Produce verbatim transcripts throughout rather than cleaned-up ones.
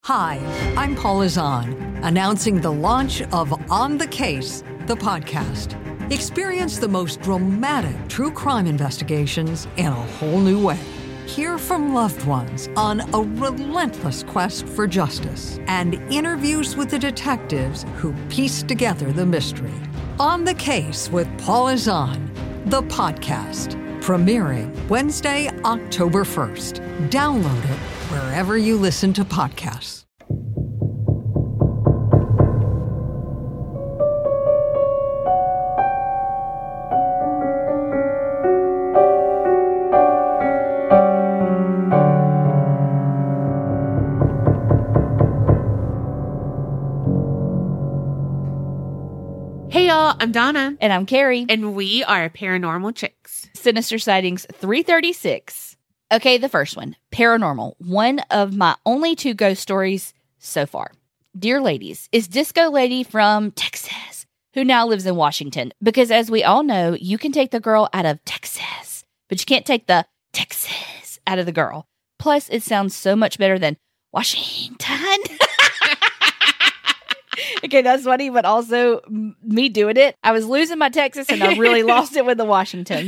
Hi, I'm Paula Zahn, announcing the launch of On the Case, the podcast. Experience the most dramatic true crime investigations in a whole new way. Hear from loved ones on a relentless quest for justice and interviews with the detectives who piece together the mystery. On the Case with Paula Zahn, the podcast, premiering Wednesday, October first. Download it wherever you listen to podcasts. Hey y'all, I'm Donna. And I'm Carrie. And we are Paranormal Chicks. Sinister Sightings three thirty-six. Okay, the first one, paranormal. One of my only two ghost stories so far. Dear ladies, is Disco Lady from Texas, who now lives in Washington. Because as we all know, you can take the girl out of Texas, but you can't take the Texas out of the girl. Plus, it sounds so much better than Washington. Okay, that's funny, but also m- me doing it. I was losing my Texas and I really lost it with the Washington.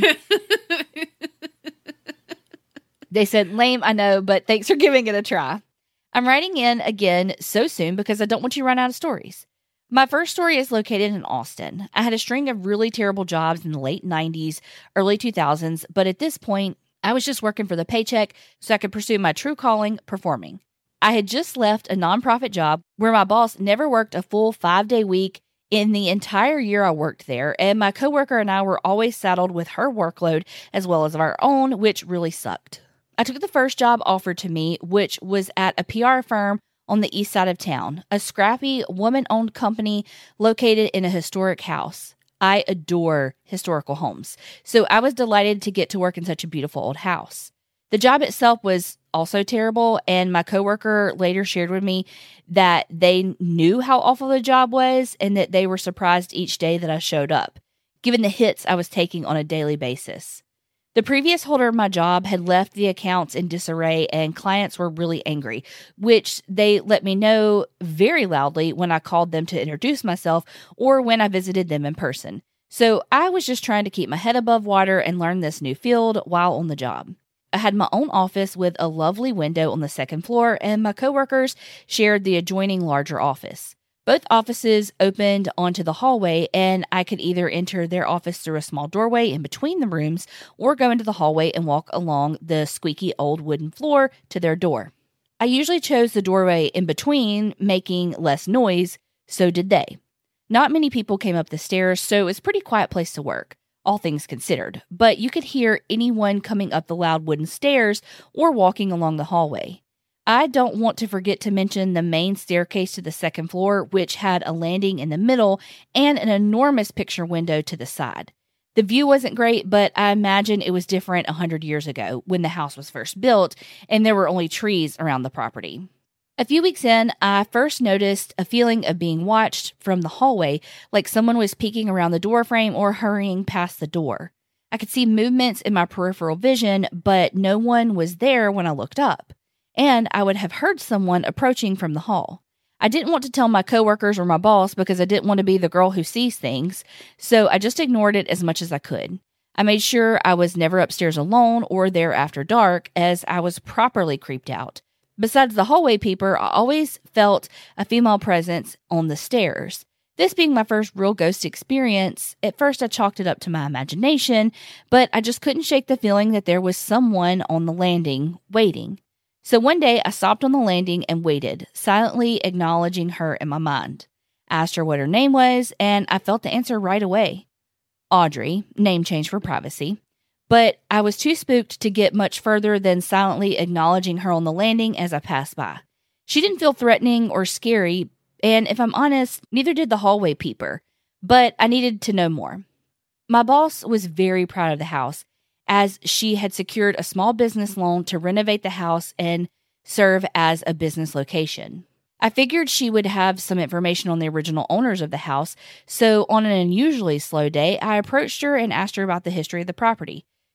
They said, lame, I know, but thanks for giving it a try. I'm writing in again so soon because I don't want you to run out of stories. My first story is located in Austin. I had a string of really terrible jobs in the late nineties, early two thousands, but at this point, I was just working for the paycheck so I could pursue my true calling, performing. I had just left a nonprofit job where my boss never worked a full five-day week in the entire year I worked there, and my coworker and I were always saddled with her workload as well as our own, which really sucked. I took the first job offered to me, which was at a P R firm on the east side of town, a scrappy, woman-owned company located in a historic house. I adore historical homes, so I was delighted to get to work in such a beautiful old house. The job itself was also terrible, and my coworker later shared with me that they knew how awful the job was and that they were surprised each day that I showed up, given the hits I was taking on a daily basis. The previous holder of my job had left the accounts in disarray and clients were really angry, which they let me know very loudly when I called them to introduce myself or when I visited them in person. So I was just trying to keep my head above water and learn this new field while on the job. I had my own office with a lovely window on the second floor, and my coworkers shared the adjoining larger office. Both offices opened onto the hallway, and I could either enter their office through a small doorway in between the rooms or go into the hallway and walk along the squeaky old wooden floor to their door. I usually chose the doorway in between, making less noise, so did they. Not many people came up the stairs, so it was a pretty quiet place to work, all things considered, but you could hear anyone coming up the loud wooden stairs or walking along the hallway. I don't want to forget to mention the main staircase to the second floor, which had a landing in the middle and an enormous picture window to the side. The view wasn't great, but I imagine it was different one hundred years ago when the house was first built and there were only trees around the property. A few weeks in, I first noticed a feeling of being watched from the hallway, like someone was peeking around the doorframe or hurrying past the door. I could see movements in my peripheral vision, but no one was there when I looked up. And I would have heard someone approaching from the hall. I didn't want to tell my coworkers or my boss because I didn't want to be the girl who sees things, so I just ignored it as much as I could. I made sure I was never upstairs alone or there after dark, as I was properly creeped out. Besides the hallway peeper, I always felt a female presence on the stairs. This being my first real ghost experience, at first I chalked it up to my imagination, but I just couldn't shake the feeling that there was someone on the landing waiting. So one day I stopped on the landing and waited, silently acknowledging her in my mind. I asked her what her name was, and I felt the answer right away. Audrey, name change for privacy. But I was too spooked to get much further than silently acknowledging her on the landing as I passed by. She didn't feel threatening or scary, and if I'm honest, neither did the hallway peeper, but I needed to know more. My boss was very proud of the house, as she had secured a small business loan to renovate the house and serve as a business location. I figured she would have some information on the original owners of the house, so on an unusually slow day, I approached her and asked her about the history of the property.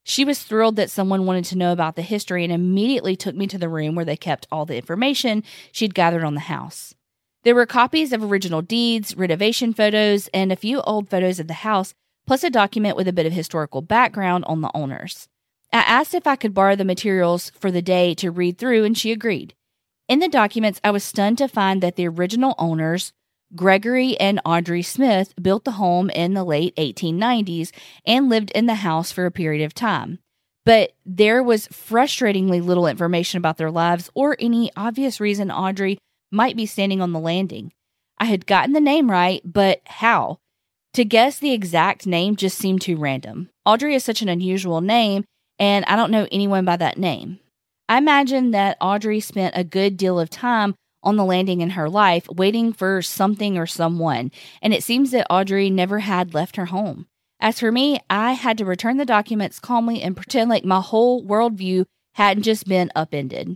She was thrilled that someone wanted to know about the history and immediately took me to the room where they kept all the information she'd gathered on the house. There were copies of original deeds, renovation photos, and a few old photos of the house, plus a document with a bit of historical background on the owners. I asked if I could borrow the materials for the day to read through, and she agreed. In the documents, I was stunned to find that the original owners, Gregory and Audrey Smith, built the home in the late eighteen nineties and lived in the house for a period of time. But there was frustratingly little information about their lives or any obvious reason Audrey might be standing on the landing. I had gotten the name right, but how? To guess the exact name just seemed too random. Audrey is such an unusual name, and I don't know anyone by that name. I imagine that Audrey spent a good deal of time on the landing in her life, waiting for something or someone, and it seems that Audrey never had left her home. As for me, I had to return the documents calmly and pretend like my whole worldview hadn't just been upended.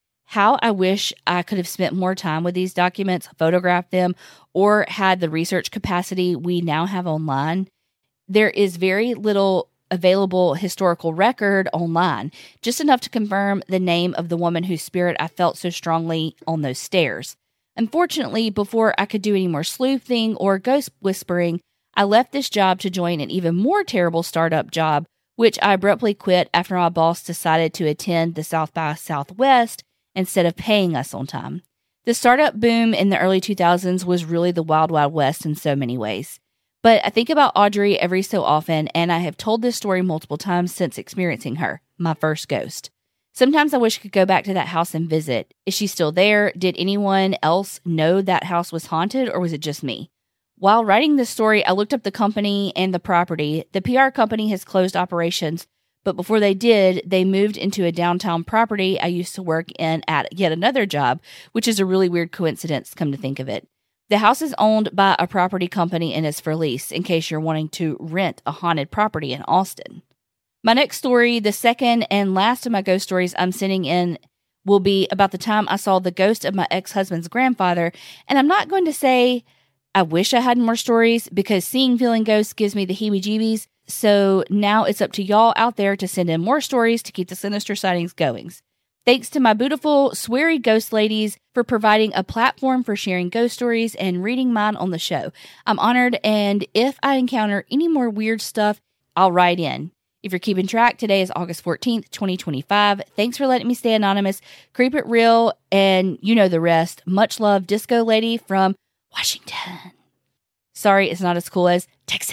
How I wish I could have spent more time with these documents, photographed them, or had the research capacity we now have online. There is very little available historical record online, just enough to confirm the name of the woman whose spirit I felt so strongly on those stairs. Unfortunately, before I could do any more sleuthing or ghost whispering, I left this job to join an even more terrible startup job, which I abruptly quit after my boss decided to attend the South by Southwest instead of paying us on time. The startup boom in the early two thousands was really the Wild Wild West in so many ways. But I think about Audrey every so often, and I have told this story multiple times since experiencing her, my first ghost. Sometimes I wish I could go back to that house and visit. Is she still there? Did anyone else know that house was haunted, or was it just me? While writing this story, I looked up the company and the property. The P R company has closed operations, but before they did, they moved into a downtown property I used to work in at yet another job, which is a really weird coincidence, come to think of it. The house is owned by a property company and is for lease, in case you're wanting to rent a haunted property in Austin. My next story, the second and last of my ghost stories I'm sending in, will be about the time I saw the ghost of my ex-husband's grandfather, and I'm not going to say I wish I had more stories, because seeing feeling ghosts gives me the heebie-jeebies, so now it's up to y'all out there to send in more stories to keep the sinister sightings going. Thanks to my beautiful, sweary ghost ladies for providing a platform for sharing ghost stories and reading mine on the show. I'm honored, and if I encounter any more weird stuff, I'll write in. If you're keeping track, today is August fourteenth, twenty twenty-five. Thanks for letting me stay anonymous. Creep it real, and you know the rest. Much love, Disco Lady from Washington. Sorry, it's not as cool as Texas.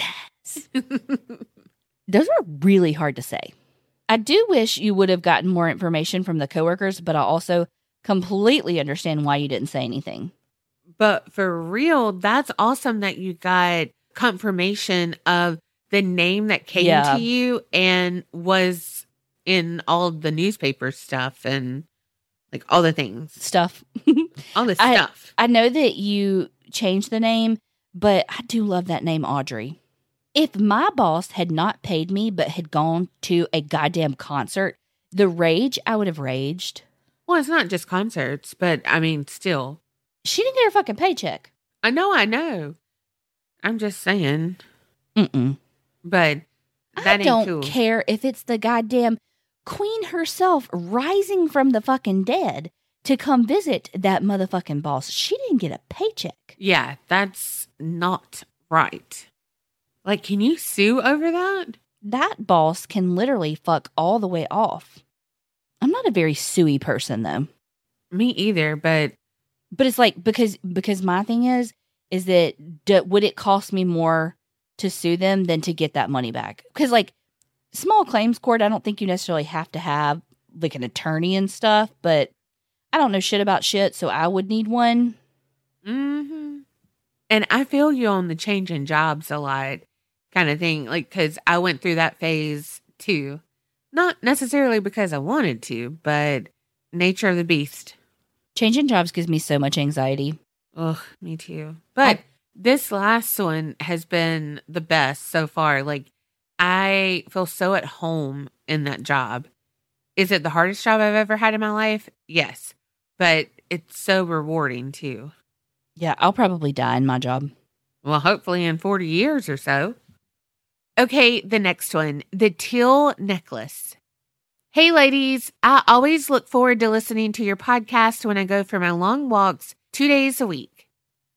Those are really hard to say. I do wish you would have gotten more information from the coworkers, but I also completely understand why you didn't say anything. But for real, that's awesome that you got confirmation of the name that came Yeah. to you and was in all the newspaper stuff and like all the things, Stuff. all the I- stuff. I know that you changed the name, but I do love that name, Audrey. If my boss had not paid me but had gone to a goddamn concert, the rage I would have raged. Well, it's not just concerts, but I mean, still. She didn't get her fucking paycheck. I know, I know. I'm just saying. Mm-mm. But that I ain't don't cool. care if it's the goddamn queen herself rising from the fucking dead to come visit that motherfucking boss. She didn't get a paycheck. Yeah, that's not right. Like, can you sue over that? That boss can literally fuck all the way off. I'm not a very suey person, though. Me either, but But it's like, because because my thing is, is that d- would it cost me more to sue them than to get that money back? Because, like, small claims court, I don't think you necessarily have to have, like, an attorney and stuff, but I don't know shit about shit, so I would need one. mm-hmm. And I feel you on the changing jobs a lot kind of thing. Like, because I went through that phase too. Not necessarily because I wanted to, but nature of the beast. Changing jobs gives me so much anxiety. Ugh, me too. But I- this last one has been the best so far. Like, I feel so at home in that job. Is it the hardest job I've ever had in my life? Yes. But it's so rewarding too. Yeah, I'll probably die in my job. Well, hopefully in forty years or so. Okay, the next one, the teal necklace. Hey, ladies, I always look forward to listening to your podcast when I go for my long walks two days a week.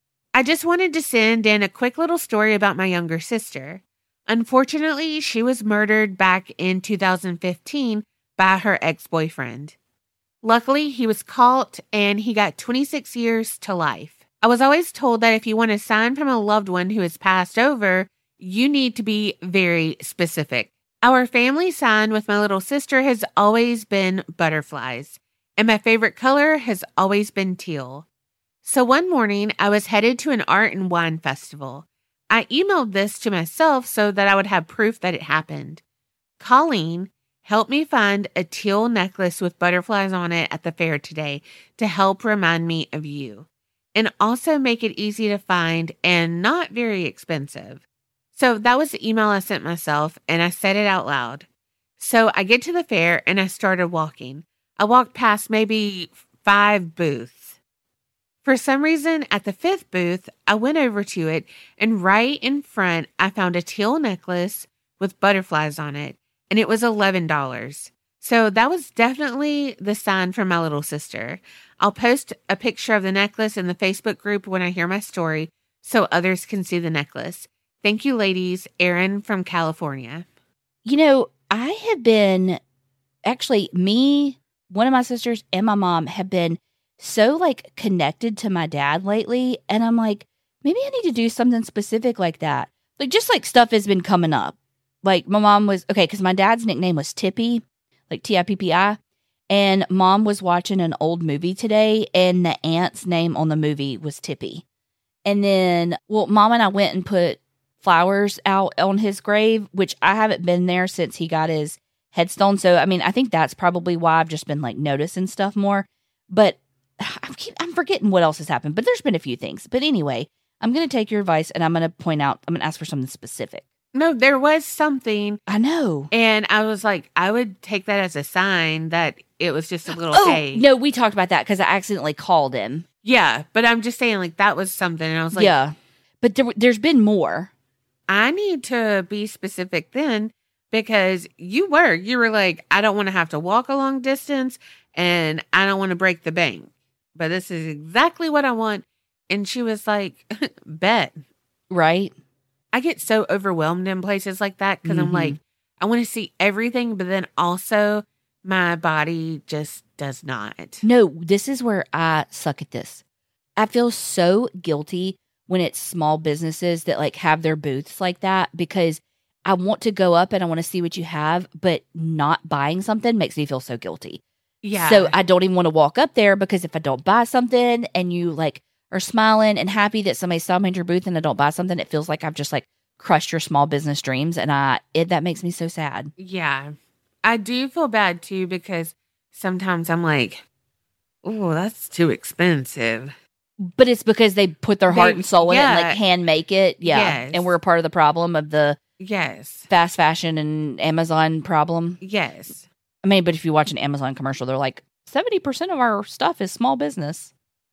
I just wanted to send in a quick little story about my younger sister. Unfortunately, she was murdered back in two thousand fifteen by her ex-boyfriend. Luckily, he was caught and he got twenty-six years to life. I was always told that if you want a sign from a loved one who has passed over, you need to be very specific. Our family sign with my little sister has always been butterflies, and my favorite color has always been teal. So one morning, I was headed to an art and wine festival. I emailed this to myself so that I would have proof that it happened. Colleen helped me find a teal necklace with butterflies on it at the fair today to help remind me of you, and also make it easy to find and not very expensive. So that was the email I sent myself, and I said it out loud. So I get to the fair, and I started walking. I walked past maybe five booths. For some reason, at the fifth booth, I went over to it, and right in front, I found a teal necklace with butterflies on it, and it was eleven dollars. So that was definitely the sign from my little sister. I'll post a picture of the necklace in the Facebook group when I hear my story so others can see the necklace. Thank you, ladies. Erin from California. You know, I have been, actually, me, one of my sisters, and my mom have been so, like, connected to my dad lately. And I'm like, maybe I need to do something specific like that. Like, just like stuff has been coming up. Like, my mom was, okay, because my dad's nickname was Tippy, like T I P P I. And mom was watching an old movie today, and the aunt's name on the movie was Tippy. And then, well, mom and I went and put flowers out on his grave, which I haven't been there since he got his headstone. So, I mean, I think that's probably why I've just been, like, noticing stuff more. But I'm, keep, I'm forgetting what else has happened. But there's been a few things. But anyway, I'm going to take your advice, and I'm going to point out, I'm going to ask for something specific. No, there was something. I know. And I was like, I would take that as a sign that it was just a little Oh, hey. no, we talked about that because I accidentally called him. Yeah, but I'm just saying, like, that was something. And I was like, yeah. But there, there's been more. I need to be specific then, because you were, you were like, I don't want to have to walk a long distance and I don't want to break the bank, but this is exactly what I want. And she was like, bet. Right. I get so overwhelmed in places like that because Mm-hmm. I'm like, I want to see everything, but then also my body just does not. No, this is where I suck at this. I feel so guilty when it's small businesses that like have their booths like that, because I want to go up and I want to see what you have, but not buying something makes me feel so guilty. Yeah. So I don't even want to walk up there, because if I don't buy something and you like are smiling and happy that somebody saw me at your booth and I don't buy something, it feels like I've just like crushed your small business dreams. And I, it, that makes me so sad. Yeah. I do feel bad too, because sometimes I'm like, oh, that's too expensive. But it's because they put their heart They- and soul in it and yeah. like hand make it. Yeah. Yes. And we're a part of the problem of the Yes. fast fashion and Amazon problem. Yes. I mean, but if you watch an Amazon commercial, they're like, seventy percent of our stuff is small business.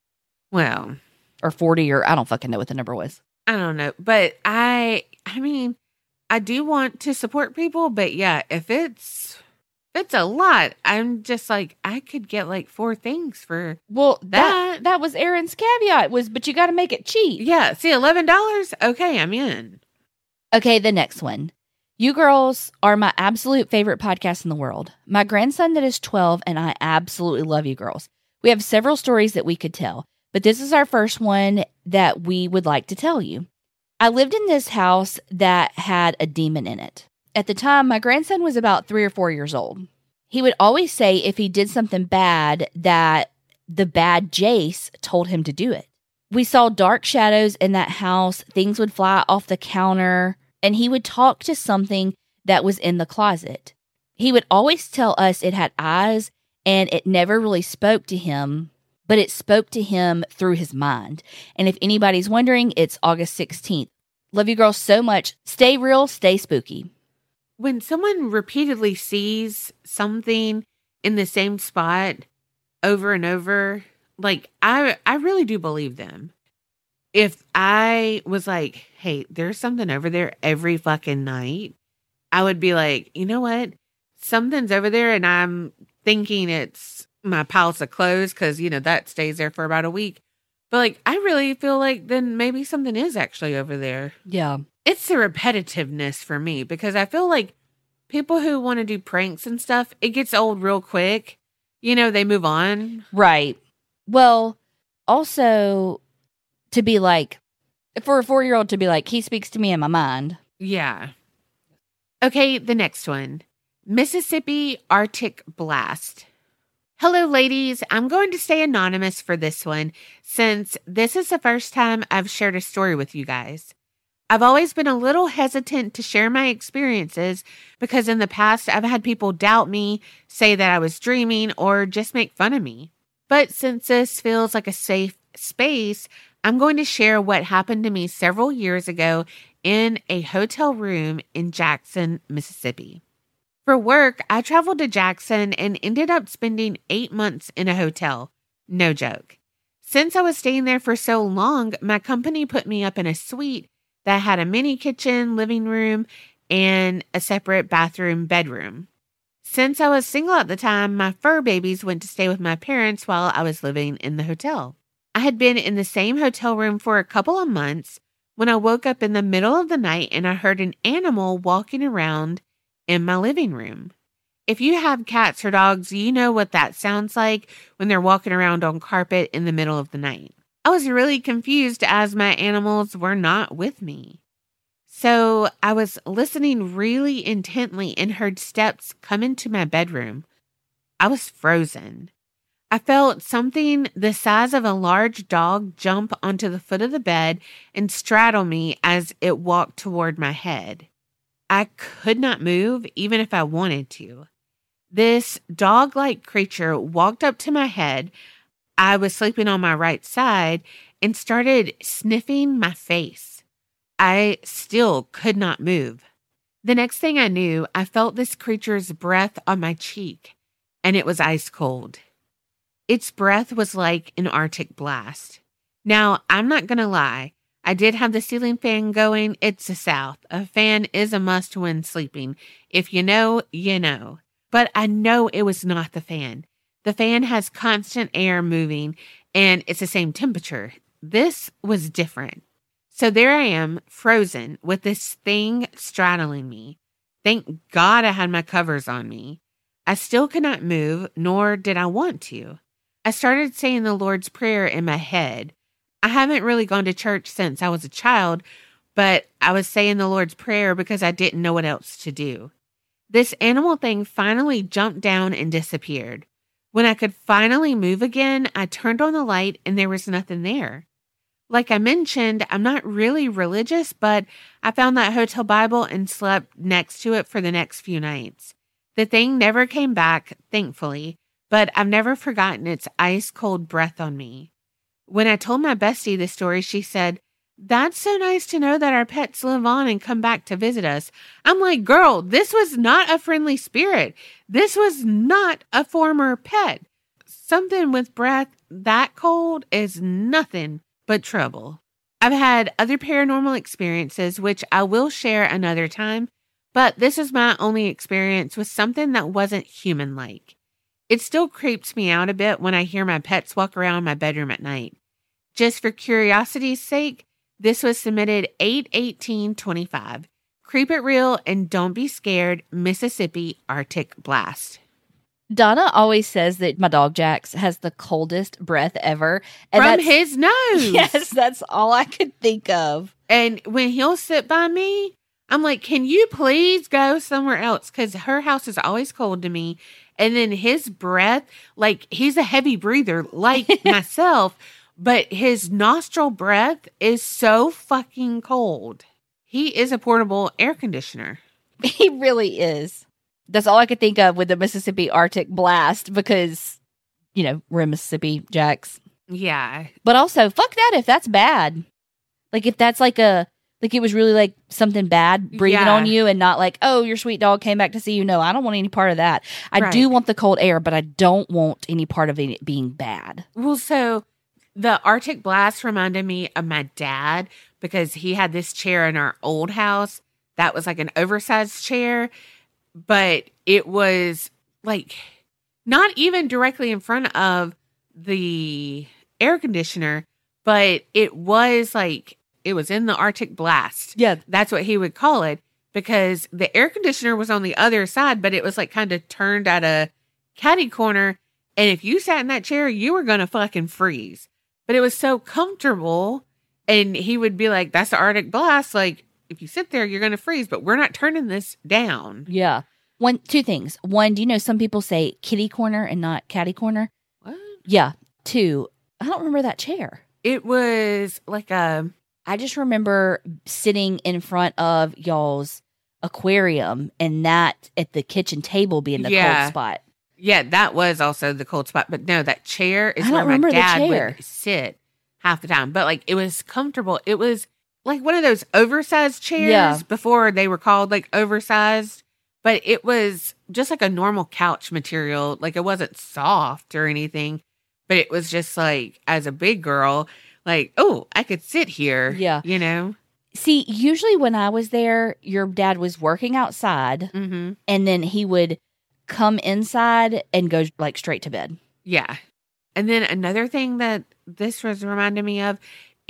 Well, Or forty, or I don't fucking know what the number was. I don't know, but I, I mean, I do want to support people, but yeah, if it's, if it's a lot, I'm just like, I could get like four things for, Well, that That- that was Aaron's caveat, was, but you got to make it cheap. yeah, see, eleven dollars. Okay, I'm in. Okay, the next one. You girls are my absolute favorite podcast in the world. My grandson that is twelve and I absolutely love you girls. We have several stories that we could tell, but this is our first one that we would like to tell you. I lived in this house that had a demon in it. At the time, my grandson was about three or four years old. He would always say if he did something bad that the bad Jace told him to do it. We saw dark shadows in that house. Things would fly off the counter, and he would talk to something that was in the closet. He would always tell us it had eyes, and it never really spoke to him, but it spoke to him through his mind. And if anybody's wondering, it's August sixteenth. Love you girls so much. Stay real, stay spooky. When someone repeatedly sees something in the same spot over and over, like I, I really do believe them. if I was like, hey, there's something over there every fucking night, I would be like, you know what? Something's over there and I'm thinking it's my piles of clothes because, you know, that stays there for about a week. But like, I really feel like then maybe something is actually over there. Yeah. It's the repetitiveness for me because I feel like people who want to do pranks and stuff, it gets old real quick. You know, they move on. Right. Well, also to be like, for a four-year-old to be like, he speaks to me in my mind. Yeah. Okay, the next one. Mississippi Arctic Blast. Hello, ladies. I'm going to stay anonymous for this one since this is the first time I've shared a story with you guys. I've always been a little hesitant to share my experiences because in the past I've had people doubt me, say that I was dreaming, or just make fun of me. But since this feels like a safe space, I'm going to share what happened to me several years ago in a hotel room in Jackson, Mississippi. For work, I traveled to Jackson and ended up spending eight months in a hotel. No joke. Since I was staying there for so long, my company put me up in a suite that had a mini kitchen, living room, and a separate bathroom bedroom. Since I was single at the time, my fur babies went to stay with my parents while I was living in the hotel. I had been in the same hotel room for a couple of months when I woke up in the middle of the night and I heard an animal walking around in my living room. If you have cats or dogs, you know what that sounds like when they're walking around on carpet in the middle of the night. I was really confused as my animals were not with me. So I was listening really intently and heard steps come into my bedroom. I was frozen. I felt something the size of a large dog jump onto the foot of the bed and straddle me as it walked toward my head. I could not move even if I wanted to. This dog-like creature walked up to my head. I was sleeping on my right side and started sniffing my face. I still could not move. The next thing I knew, I felt this creature's breath on my cheek, and it was ice cold. Its breath was like an Arctic blast. Now, I'm not going to lie. I did have the ceiling fan going. It's the South. A fan is a must when sleeping. If you know, you know. But I know it was not the fan. The fan has constant air moving, and it's the same temperature. This was different. So there I am, frozen, with this thing straddling me. Thank God I had my covers on me. I still could not move, nor did I want to. I started saying the Lord's Prayer in my head. I haven't really gone to church since I was a child, but I was saying the Lord's Prayer because I didn't know what else to do. This animal thing finally jumped down and disappeared. When I could finally move again, I turned on the light and there was nothing there. Like I mentioned, I'm not really religious, but I found that hotel Bible and slept next to it for the next few nights. The thing never came back, thankfully, but I've never forgotten its ice-cold breath on me. When I told my bestie the story, she said, "That's so nice to know that our pets live on and come back to visit us." I'm like, girl, this was not a friendly spirit. This was not a former pet. Something with breath that cold is nothing but trouble. I've had other paranormal experiences, which I will share another time, but this is my only experience with something that wasn't human-like. It still creeps me out a bit when I hear my pets walk around my bedroom at night. Just for curiosity's sake, this was submitted eight eighteen twenty-five. Creep it real and don't be scared. Mississippi Arctic Blast. Donna always says that my dog Jax has the coldest breath ever. And From that's, his nose. Yes, that's all I could think of. And when he'll sit by me, I'm like, can you please go somewhere else? Because her house is always cold to me. And then his breath, like he's a heavy breather like myself, but his nostril breath is so fucking cold. He is a portable air conditioner. He really is. That's all I could think of with the Mississippi Arctic Blast because, you know, we're in Mississippi, Jax. Yeah. But also, fuck that if that's bad. Like if that's like a, like it was really like something bad breathing Yeah. on you and not like, oh, your sweet dog came back to see you. No, I don't want any part of that. I Right. do want the cold air, but I don't want any part of it being bad. Well, so The Arctic Blast reminded me of my dad because he had this chair in our old house that was like an oversized chair, but it was like not even directly in front of the air conditioner, but it was like, it was in the Arctic Blast. Yeah. That's what he would call it, because the air conditioner was on the other side, but it was like kind of turned at a catty corner. And if you sat in that chair, you were going to fucking freeze. But it was so comfortable. And he would be like, that's the Arctic Blast. Like, if you sit there, you're going to freeze, but we're not turning this down. Yeah. One, two things. One, do you know some people say kitty corner and not catty corner? What? Yeah. Two, I don't remember that chair. It was like a... I just remember sitting in front of y'all's aquarium and that at the kitchen table being the Yeah. cold spot. Yeah, that was also the cold spot. But no, that chair is I where don't my remember the dad chair. would sit half the time. But like, it was comfortable. It was like one of those oversized chairs Yeah. before they were called like oversized. But it was just like a normal couch material. Like, it wasn't soft or anything. But it was just like, as a big girl, like, oh, I could sit here. Yeah. You know? See, usually when I was there, your dad was working outside Mm-hmm. and then he would come inside and go like straight to bed. Yeah. And then another thing that this was reminding me of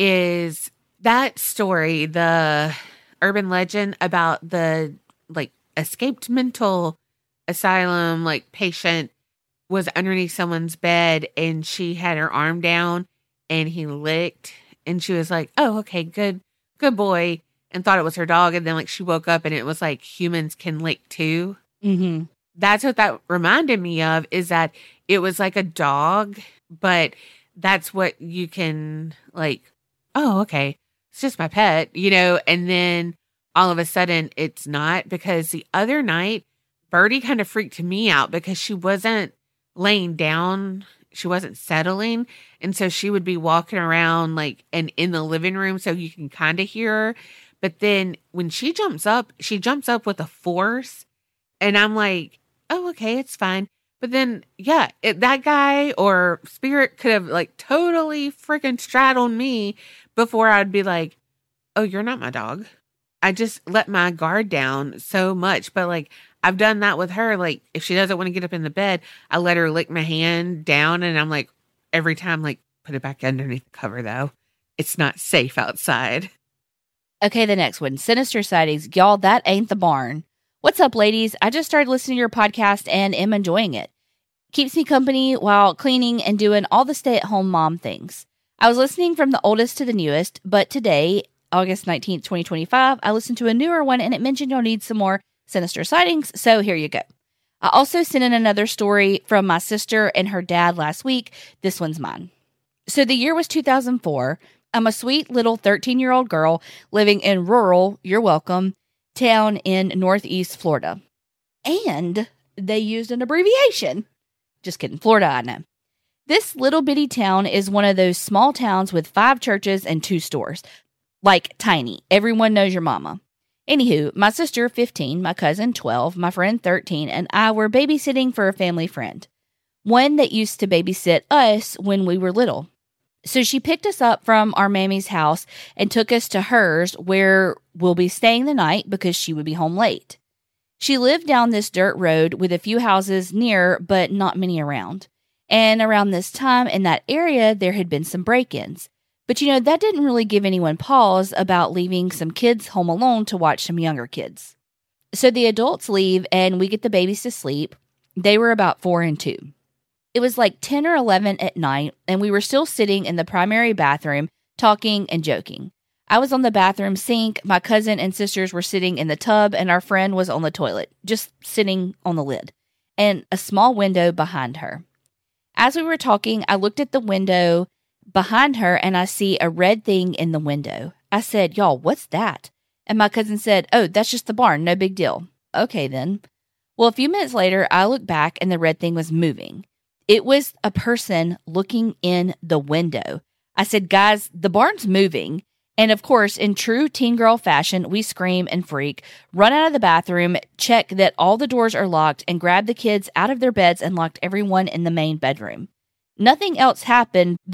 is that story, the urban legend about the like escaped mental asylum, like patient was underneath someone's bed and she had her arm down and he licked and she was like, oh, okay, good, good boy. And thought it was her dog. And then like she woke up and it was like humans can lick too. Mm-hmm. That's what that reminded me of, is that it was like a dog, but that's what you can like, oh, okay, it's just my pet, you know? And then all of a sudden it's not, because the other night Birdie kind of freaked me out because she wasn't laying down. She wasn't settling. And so she would be walking around like, and in the living room so you can kind of hear her. But then when she jumps up, she jumps up with a force. And I'm like, oh, okay, it's fine. But then, yeah, it, that guy or spirit could have like totally freaking straddled me before I'd be like, oh, you're not my dog. I just let my guard down so much. But like, I've done that with her. Like, if she doesn't want to get up in the bed, I let her lick my hand down. And I'm like, every time, like, put it back underneath the cover, though. It's not safe outside. Okay, the next one. Sinister sightings. Y'all, that ain't the barn. What's up, ladies? I just started listening to your podcast and am enjoying it. Keeps me company while cleaning and doing all the stay-at-home mom things. I was listening from the oldest to the newest, but today, August nineteenth, twenty twenty-five, I listened to a newer one and it mentioned you'll need some more sinister sightings, so here you go. I also sent in another story from my sister and her dad last week. This one's mine. So the year was two thousand four. I'm a sweet little thirteen-year-old girl living in rural, you're welcome, town in Northeast Florida. And they used an abbreviation. Just kidding. Florida, I know. This little bitty town is one of those small towns with five churches and two stores. Like tiny. Everyone knows your mama. Anywho, my sister, fifteen, my cousin, twelve, my friend, thirteen, and I were babysitting for a family friend. One that used to babysit us when we were little. So she picked us up from our mammy's house and took us to hers, where we'll be staying the night because she would be home late. She lived down this dirt road with a few houses near, but not many around. And around this time in that area, there had been some break-ins. But you know, that didn't really give anyone pause about leaving some kids home alone to watch some younger kids. So the adults leave and we get the babies to sleep. They were about four and two. It was like ten or eleven at night, and we were still sitting in the primary bathroom, talking and joking. I was on the bathroom sink, my cousin and sisters were sitting in the tub, and our friend was on the toilet, just sitting on the lid, and a small window behind her. As we were talking, I looked at the window behind her, and I see a red thing in the window. I said, y'all, what's that? And my cousin said, oh, that's just the barn, no big deal. Okay, then. Well, a few minutes later, I looked back, and the red thing was moving. It was a person looking in the window. I said, guys, the barn's moving. And of course, in true teen girl fashion, we scream and freak, run out of the bathroom, check that all the doors are locked, and grab the kids out of their beds and locked everyone in the main bedroom. Nothing else happened. The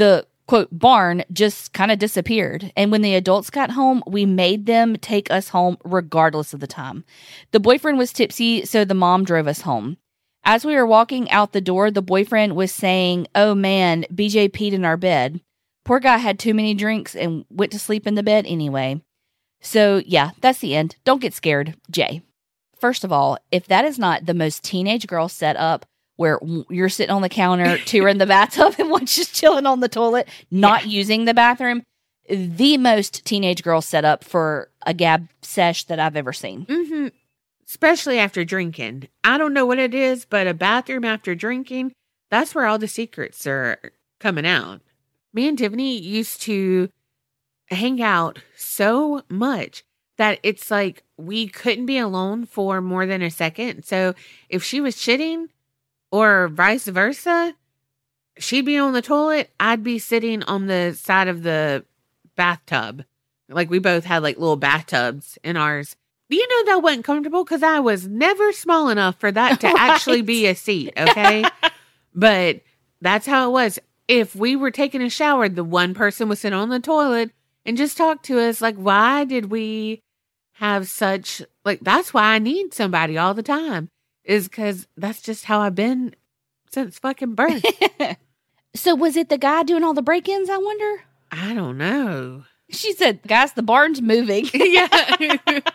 quote, barn just kind of disappeared. And when the adults got home, we made them take us home regardless of the time. The boyfriend was tipsy, so the mom drove us home. As we were walking out the door, the boyfriend was saying, oh man, B J peed in our bed. Poor guy had too many drinks and went to sleep in the bed anyway. So yeah, that's the end. Don't get scared, Jay. First of all, if that is not the most teenage girl setup where you're sitting on the counter, two are in the bathtub, and one's just chilling on the toilet, not yeah. using the bathroom, the most teenage girl setup for a gab sesh that I've ever seen. Mm-hmm. Especially after drinking. I don't know what it is, but a bathroom after drinking, that's where all the secrets are coming out. Me and Tiffany used to hang out so much that it's like we couldn't be alone for more than a second. So if she was shitting or vice versa, she'd be on the toilet, I'd be sitting on the side of the bathtub. Like we both had like little bathtubs in ours. You know that wasn't comfortable because I was never small enough for that to right. actually be a seat, okay? But that's how it was. If we were taking a shower, the one person would sit on the toilet and just talk to us. Like, why did we have such, like, that's why I need somebody all the time, is because that's just how I've been since fucking birth. So was it the guy doing all the break-ins, I wonder? I don't know. She said, guys, the barn's moving. Yeah.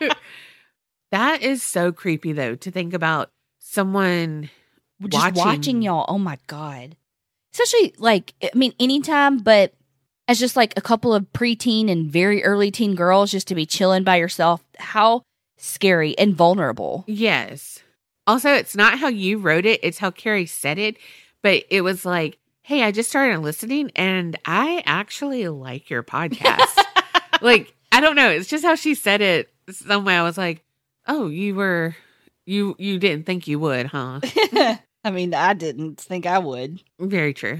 That is so creepy, though, to think about someone just watching. watching y'all. Oh, my God. Especially, like, I mean, anytime, but as just, like, a couple of preteen and very early teen girls just to be chilling by yourself. How scary and vulnerable. Yes. Also, it's not how you wrote it. It's how Carrie said it. But it was like, hey, I just started listening, and I actually like your podcast. Like, I don't know. It's just how she said it. Some way I was like, oh, you were, you you didn't think you would, huh? I mean, I didn't think I would. Very true.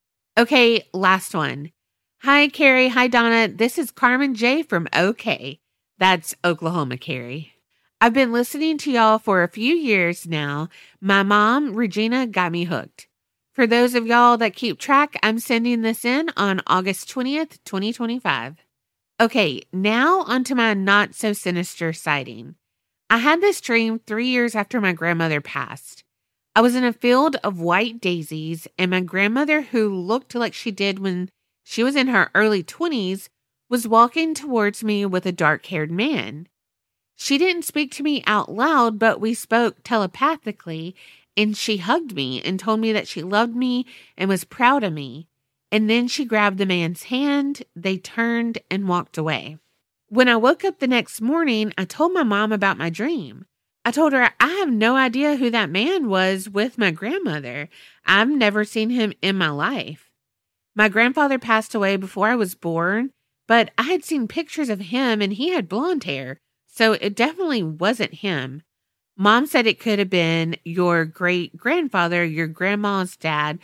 Okay, last one. Hi, Carrie. Hi, Donna. This is Carmen J from OK. That's Oklahoma, Carrie. I've been listening to y'all for a few years now. My mom, Regina, got me hooked. For those of y'all that keep track, I'm sending this in on August twentieth, twenty twenty-five. Okay, now onto my not so sinister sighting. I had this dream three years after my grandmother passed. I was in a field of white daisies, and my grandmother, who looked like she did when she was in her early twenties, was walking towards me with a dark-haired man. She didn't speak to me out loud, but we spoke telepathically, and she hugged me and told me that she loved me and was proud of me. And then she grabbed the man's hand, they turned and walked away. When I woke up the next morning, I told my mom about my dream. I told her I have no idea who that man was with my grandmother. I've never seen him in my life. My grandfather passed away before I was born, but I had seen pictures of him and he had blonde hair, so it definitely wasn't him. Mom said it could have been your great-grandfather, your grandma's dad,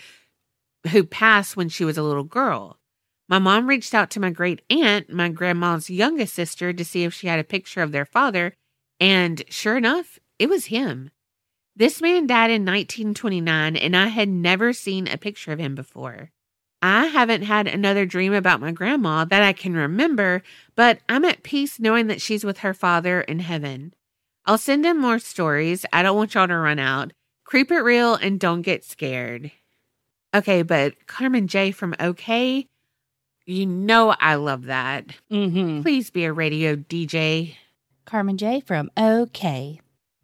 who passed when she was a little girl. My mom reached out to my great-aunt, my grandma's youngest sister, to see if she had a picture of their father, and sure enough, it was him. This man died in nineteen twenty-nine, and I had never seen a picture of him before. I haven't had another dream about my grandma that I can remember, but I'm at peace knowing that she's with her father in heaven. I'll send in more stories. I don't want y'all to run out. Creep it real and don't get scared. Okay, but Carmen J from OK, you know I love that. Mm-hmm. Please be a radio D J. Carmen J from OK.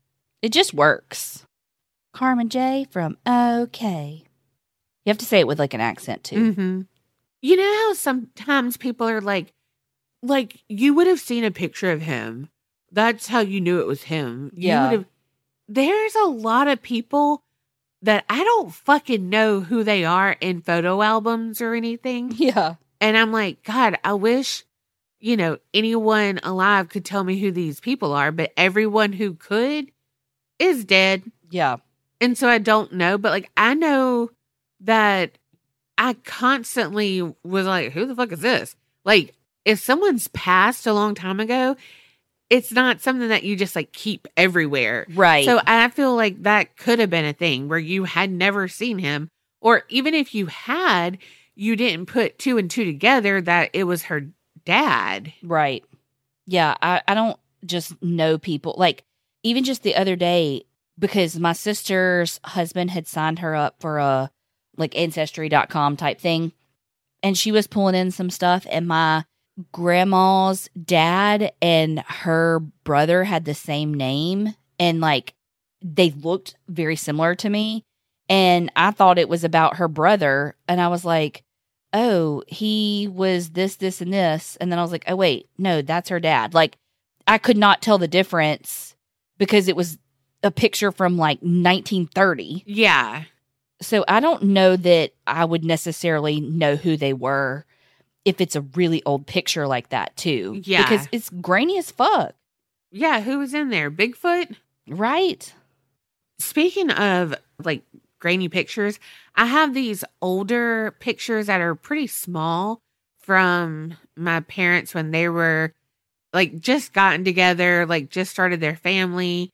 It just works. Carmen J from OK. You have to say it with like an accent too. Mm-hmm. You know how sometimes people are like, like you would have seen a picture of him. That's how you knew it was him. You yeah. would have, there's a lot of people that I don't fucking know who they are in photo albums or anything. Yeah. And I'm like, God, I wish, you know, anyone alive could tell me who these people are, but everyone who could is dead. Yeah. And so I don't know, but like, I know that I constantly was like, who the fuck is this? Like, if someone's passed a long time ago, it's not something that you just like keep everywhere. Right. So I feel like that could have been a thing where you had never seen him, or even if you had, you didn't put two and two together that it was her dad. Right. Yeah, I, I don't just know people. Like, even just the other day, because my sister's husband had signed her up for a, like, ancestry dot com type thing, and she was pulling in some stuff, and my grandma's dad and her brother had the same name, and, like, they looked very similar to me, and I thought it was about her brother, and I was like, oh, he was this, this, and this. And then I was like, oh, wait, no, that's her dad. Like, I could not tell the difference because it was a picture from like nineteen thirty. Yeah. So I don't know that I would necessarily know who they were if it's a really old picture like that, too. Yeah. Because it's grainy as fuck. Yeah, who was in there? Bigfoot? Right. Speaking of, like, grainy pictures, I have these older pictures that are pretty small from my parents when they were like just gotten together, like just started their family,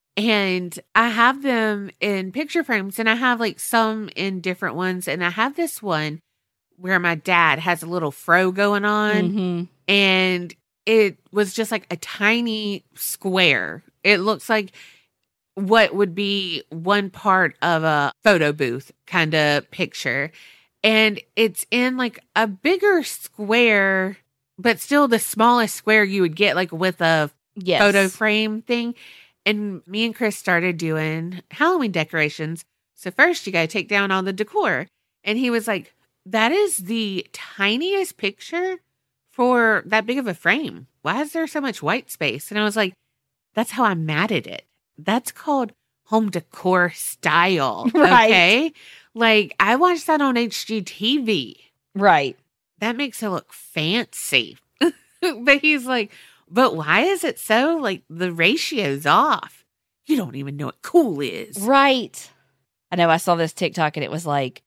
and I have them in picture frames, and I have like some in different ones, and I have this one where my dad has a little fro going on, Mm-hmm. and it was just like a tiny square. It looks like what would be one part of a photo booth kind of picture. And it's in like a bigger square, but still the smallest square you would get like with a Yes. photo frame thing. And me and Chris started doing Halloween decorations. So first you got to take down all the decor. And he was like, that is the tiniest picture for that big of a frame. Why is there so much white space? And I was like, that's how I matted it. That's called home decor style. Right. Okay. Like, I watched that on H G T V. Right. That makes it look fancy. But he's like, but why is it so, like, the ratio's off? You don't even know what cool is. Right. I know I saw this TikTok and it was like,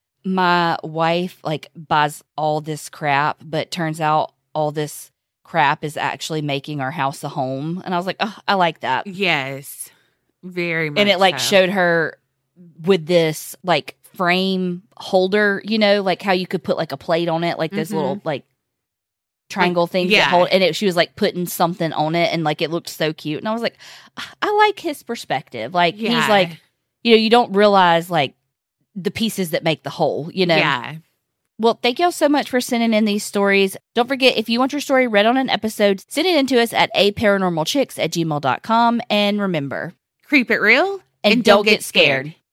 my wife like buys all this crap, but turns out all this crap is actually making our house a home. And I was like, oh, I like that. Yes. Very much And it like so. showed her with this like frame holder, you know, like how you could put like a plate on it, like this Mhm. little like triangle thing yeah. that hold, and it, she was like putting something on it, and like it looked so cute. And I was like, I like his perspective. Like Yeah. he's like, you know, you don't realize like the pieces that make the whole, you know. Yeah. Well, thank y'all so much for sending in these stories. Don't forget, if you want your story read on an episode, send it in to us at a paranormal chicks at gmail dot com. And remember, Creep it real and, don't, get scared.